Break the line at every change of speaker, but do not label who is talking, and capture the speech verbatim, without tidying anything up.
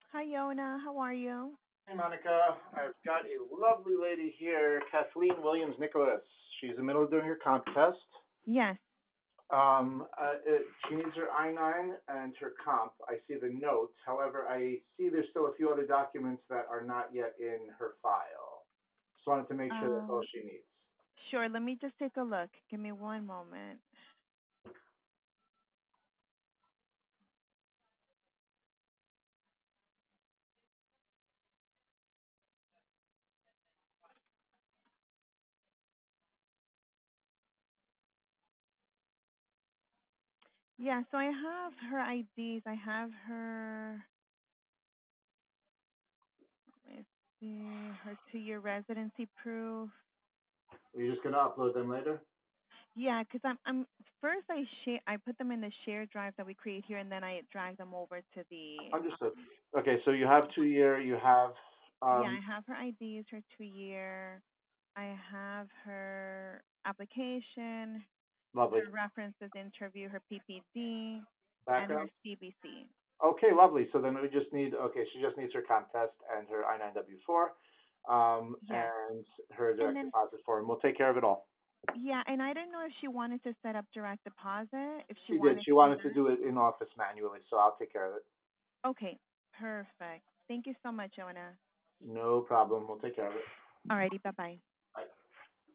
Hi, Yona. How are you?
Hey, Monica. I've got a lovely lady here, Kathleen Williams Nicholas. She's in the middle of doing her comp test.
Yes.
Um, uh, it, she needs her I nine and her comp. I see the notes. However, I see there's still a few other documents that are not yet in her file. Just wanted to make sure that's all
Um,
she needs.
sure. Let me just take a look. Give me one moment. Yeah, so I have her I Ds. I have her, let me see, her two-year residency proof.
Are you just going to upload them later?
Yeah, 'cause I'm, I'm, first I share, I put them in the shared drive that we create here, and then I drag them over to the,
Understood.
um,
Okay, so you have two year, you have,
yeah,
um,
I have her I Ds, her two-year. I have her application,
lovely.
her references interview, her P P D, and her
Background?
C B C.
Okay, lovely. So then we just need, okay, she just needs her comp test and her I nine W four, um,
Yes.
and her
And
direct
then,
deposit form. We'll take care of it all.
yeah, and I didn't know if she wanted to set up direct deposit, if she
She did.
wanted
She
to do
wanted to
that.
do it in office manually, so I'll take care of it.
Okay, perfect. Thank you so much, Jonah.
No problem. We'll take care of it.
Alrighty, bye-bye.